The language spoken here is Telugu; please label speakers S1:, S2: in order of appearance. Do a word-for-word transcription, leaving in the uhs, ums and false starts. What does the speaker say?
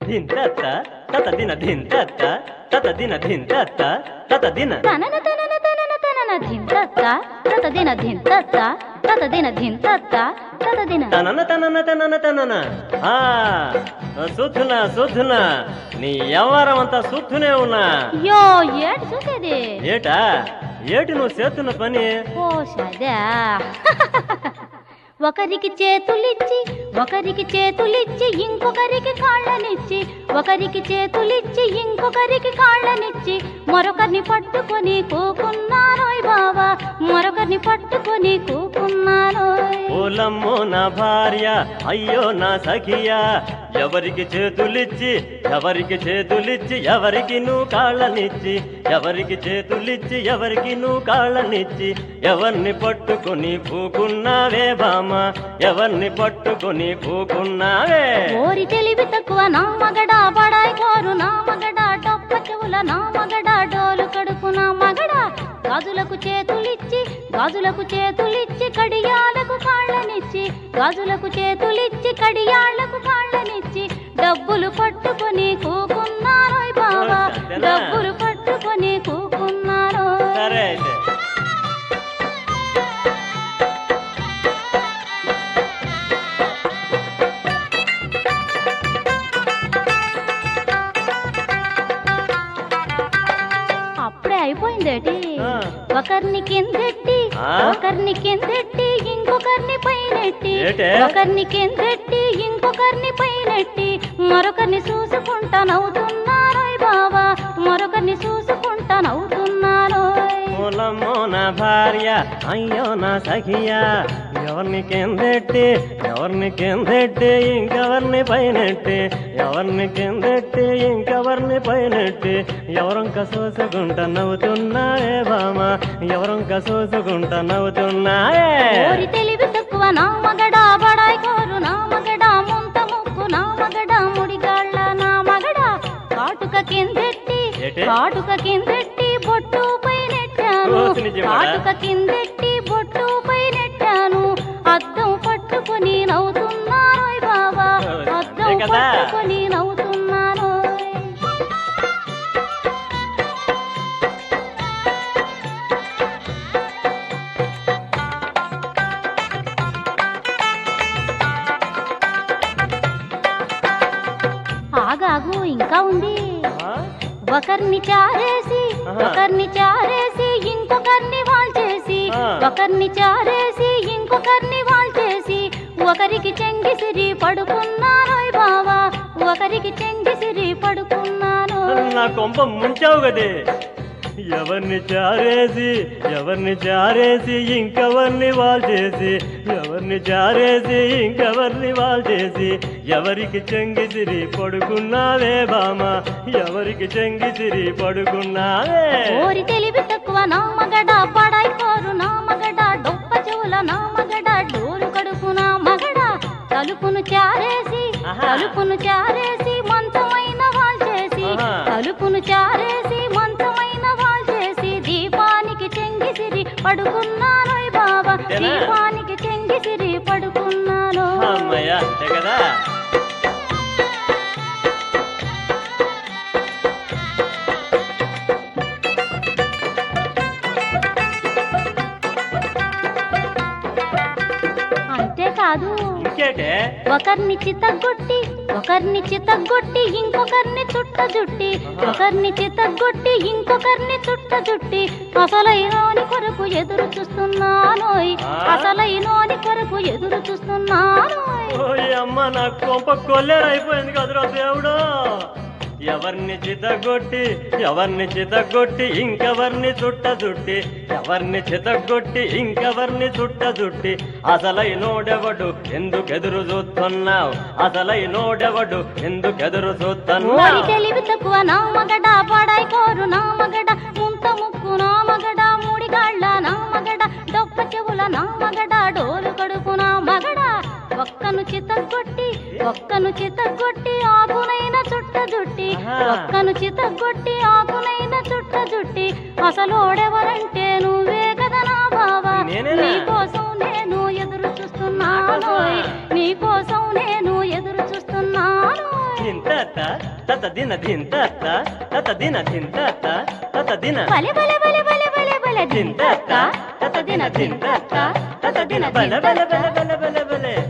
S1: ధింతత్త తత దిన ధింతత్త తత దిన ధింతత్త తత దిన
S2: తనన తనన తనన తనన ధింతత్త తత దిన ధింతత్త తత దిన ధింతత్త తత దిన
S1: తనన తనన తనన తనన ఆ సుధున సుధున నీ వ్యవహారం అంతా సుధునే ఉన్నా
S2: యో ఏటి చూసేది
S1: ఏటా ఏటి నువ్వు చేస్తున్న పని
S2: ఓ సదా ఒకరికి చేతులిచ్చి ఒకరికి చేతులిచ్చి ఇంకొకరికి కాళ్ళనిచ్చి ఒకరికి చేతులిచ్చి ఇంకొకరికి కాళ్ళనిచ్చి మరొకరిని పట్టుకొని కూకున్నారోయ్ బావా మరొకరిని పట్టుకొని కూకున్నారోయ్
S1: ఓలమ్మో నా భార్య అయ్యో నా సఖియా ఎవరికి చేతులిచ్చి ఎవరికి చేతులిచ్చి ఎవరికి నువ్వు కాళ్ళనిచ్చి ఎవరికి చేతులిచ్చి ఎవరికి నువ్వు కాళ్ళనిచ్చి ఎవరిని పట్టుకొని పూకున్నావే బామా ఎవరిని పట్టుకొని పూకున్నావే
S2: ఓరి తెలివి తక్కువ నా మగడా బడాయి కోరు నా మగడా డొప్ప చెవుల నా మగడా డోలు కడుపు నా మగడా గాజులకు చేతులిచ్చి గాజులకు చేతులిచ్చి కడియాలకు కాళ్ళనిచ్చి గాజులకు చేతులిచ్చి కడియాళ్లకు కాళ్ళనిచ్చి డబ్బులు పట్టుకొని కూకున్నారోయ్ బావా డబ్బులు పట్టుకొని కూకున్నారో
S1: సరే అయితే
S2: అప్పుడే అయిపోయిందేటి ఒకరిని కిందెట్టి ఒకరిని కిందెట్టి ఇంకొకరిని పైనెట్టి ఒకరిని కిందెట్టి ఇంకొకరిని పైనెట్టి మరొకరిని చూసుకుంటా నవ్వుతున్నారోయ్ బావా మరొకరిని చూసుకుంటా నవ్వుతున్నారోయ్
S1: ఓలమ్మో నా భార్య అయ్యో నా సఖియా ఎవరిని కిందెట్టి ఎవరిని కిందెట్టి ఇంకెవరిని పైనెట్టి ఎవరిని కిందెట్టి ఇంకెవరిని పైనెట్టి ఎవరంక చూసుకుంటా నవ్వుతున్నాయే బామా ఎవరంక చూసుకుంటా నవ్వుతున్నాయే
S2: ఓరి తెలివి తక్కువ నా మగడా బడాయి కోరు నా మగడా ముంత ముక్కు నా మగడా ముడిగాళ్ళ నా మగడా కాటుక కిందెట్టి కాటుక కిందెట్టి బొట్టు పైనెట్టాను కాటుక కిందెట్టి బొట్టు పైనెట్టాను అద్దం పట్టుకొని నవ్వుతున్నారోయ్ బావా అద్దం పట్టుకొని నవ్వుతున్నారోయ్ ఆగాగు ఇంకా ఉంది ఒకరిని చారేసి ఒకరిని చారేసి ఇంకొకరిని వాల్చేసి ఒకరిని చారేసి ఇంకొకరిని వాల్చేసి ఒకరికి చెంగిసిరి పడుకున్నారోయ్ బావా ఒకరికి చెంగిసిరి పడుకున్నాను
S1: నా కొంప ముంచావు కదే ఎవరిని చారేసి ఎవరిని చారేసి ఇంకెవరిని వాల్ చేసి ఎవరిని చారేసి ఇంకెవరిని వాల్ చేసి ఎవరికి చెంగిసిరి పడుకున్నావే బామా ఎవరికి చెంగిసిరి పడుకున్నావే
S2: ఓరి తెలివి తక్కువ నా మగడా పడాయి కోరు నా మగడా డొప్ప చెవుల నా మగడా డోలు కడుపు నా మగడా తలుపును చారేసి తలుపును చారేసి మంచమైన వాల్ చేసి తలుపును చారేసి మంచమైన వాల్ చేసి దీపానికి చెంగిసిరి పడుకున్నారోయ్ బాబా దీపానికి చెంగిసిరి పడుకున్నాను
S1: అమ్మయ్య అంతే కదా
S2: అంతేకాదు
S1: ఇంకేటే
S2: ఒకరిని చితగొట్టి ఒకరిని చితగొట్టి ఇంకొకరిని చుట్ట జుట్టి ఒకరిని చితగొట్టి ఇంకొకరిని చుట్ట జుట్టి అసలైనోని కొరకు ఎదురు చూస్తున్నానోయ్ అసలైనోని కొరకు ఎదురు చూస్తున్నానోయ్
S1: ఓయ్ అమ్మ నా కొంప కొల్లేరైపోయింది కదరా దేవుడు ఎవరిని చితగొట్టి ఎవరిని చితగొట్టి ఇంకెవరిని చుట్ట జుట్టి ఎవరిని చితగొట్టి ఇంకెవరిని చుట్ట జుట్టి అసలైనోడెవడు ఎందుకెదురు చూస్తున్నావు అసలైనోడెవడు ఎందుకెదురు చూస్తున్నావు
S2: తెలివి తక్కువ నా మగడా పడాయి కోరు నా మగడ ముంత ముక్కు నా మగడ మూడిగాళ్ళ నా మగడ డొప్ప చెవుల నా మగడ డోలు కడుపు నా మగడ ఒక్కను చితగొట్టి ఒక్కను చితగొట్టి ఆకునైన చుట్ట జుట్టి ఒక్కను చితగొట్టి ఆకునైన చుట్ట జుట్టి అసలోడెవరంటే నువ్వే కదా నా బావా నీకోసం నేను ఎదురు చూస్తున్నాను నీకోసం నేను ఎదురు చూస్తున్నాను
S1: ఇంత ధింత తత దిన ధింత తత దిన ధింత తత దిన
S2: బలె బలె బలె బలె బలె బలె
S1: ధింత
S2: ధింత
S1: తత దిన ధింత తత దిన బల బల బల బల బల బల